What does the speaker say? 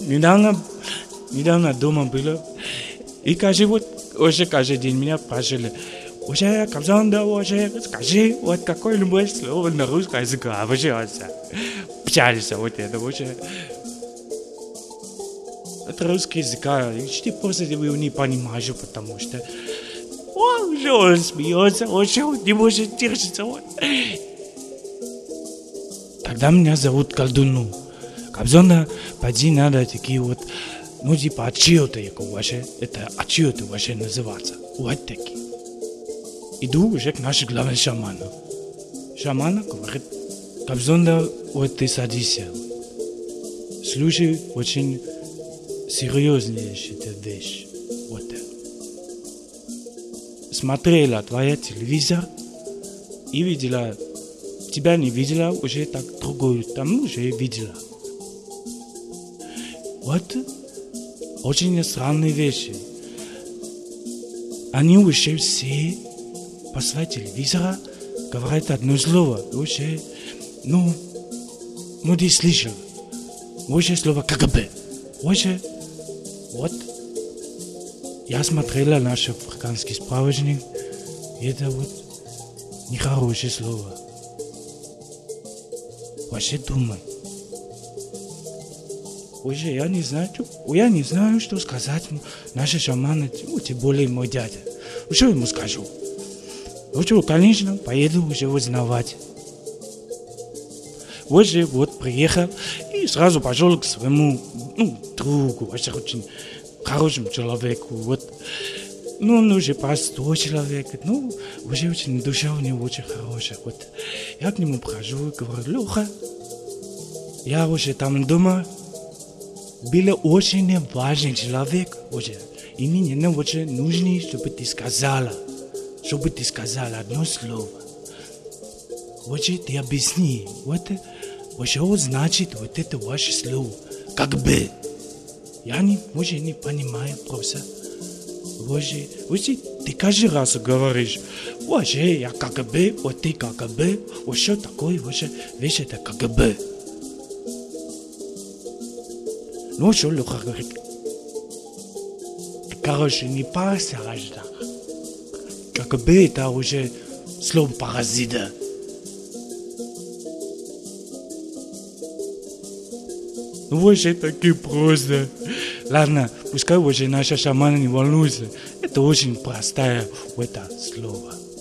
недавно дома было. И вот уже каждый день меня спрашивали, уже Кобзон, уже скажи, вот какое любое слово на русском языке, вообще, печалься, вот это, уже. Это русский язык, ты просто его не понимаешь, потому что он смеется, он не может держаться. Тогда меня зовут Колдуну. Кобзона, поди надо такие вот, ну типа отчета, это отчета вообще называться. Вот такие. Иду уже к нашей главной шаману. Шамана говорит, Кобзона, вот ты садись. Слушай, очень серьезная эта вещь. Вот это. Смотрела твоя телевизор и видела, тебя не видела, уже так другую, там уже видела. Вот очень странные вещи. Они уже все по своему телевизору говорят одно слово. Уже, ну ты слышал. Уже слово КГБ. Уже, вот. Я смотрела наш африканский справочник. И это вот нехорошее слово. Вообще думай. Уже я не знаю, что сказать наши шаманы, тем более мой дядя. Что ему скажу? Конечно, поеду уже узнавать. Вот приехал и сразу пошел к своему другу, вообще очень хорошему человеку. Вот. Он уже простой человек, уже очень душа у него очень хорошая. Вот. Я к нему прохожу и говорю, Леха, я уже там дома был очень важный человек уже. И мне очень нужно, чтобы ты сказала одно слово. Вот ты объясни, что значит вот это ваше слово, как бы. Я не понимаю просто. Ты каждый раз говоришь, я как бы, вот ты как бы, вот что такое, вещь это как бы. Что Леха говорит? Короче, не парься, Рождак. Как бы это уже слово паразита. Таки просто. Ладно, пускай уже наши шаманы не волнуются. Это очень простое это слово.